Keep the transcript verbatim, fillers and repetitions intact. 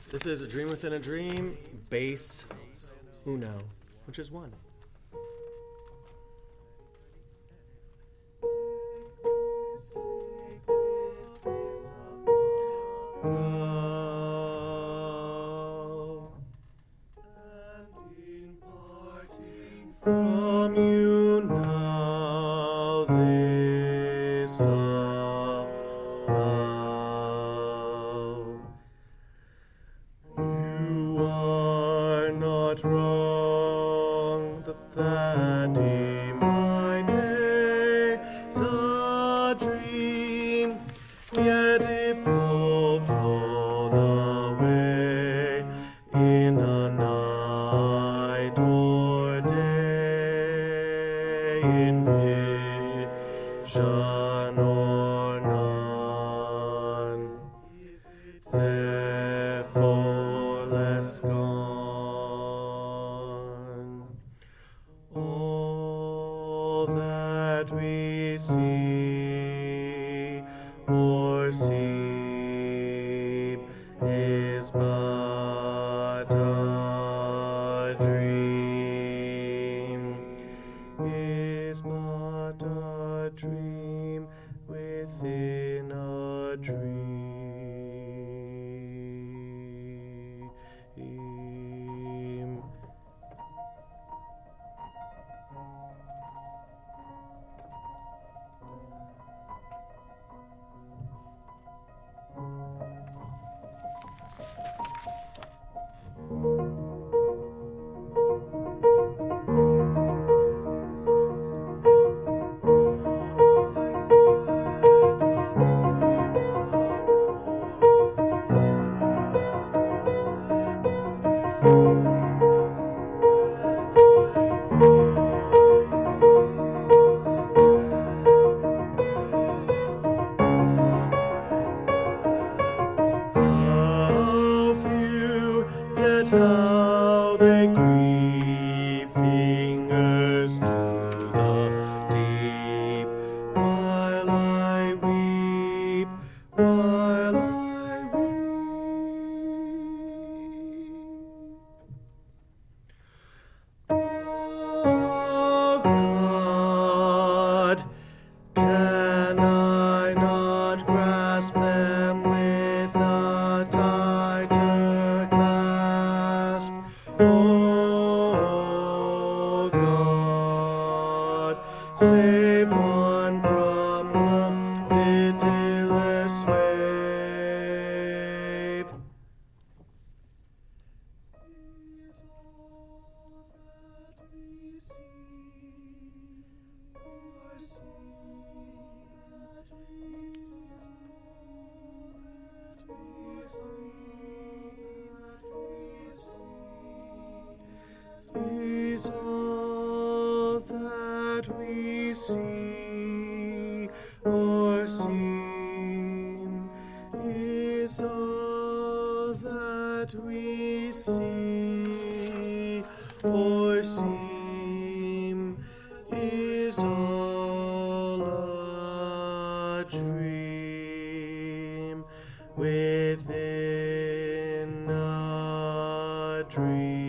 This is A Dream Within a Dream, bass uno, which is one. From you now this vow. You are not wrong that that day my day's a dream, yet if all blown away in a night or day, in vision or none, therefore less gone. All that we see or seem is but a dream, is but a dream within a dream. How they creep fingers to the deep, while I weep, while I weep. Oh God, can I not grasp them with a tighter clasp? Oh God, save one from the pitiless wave. Is all that we see or see that we see that we see is all that we see or seem, is all that we see or seem, is all a dream within a dream.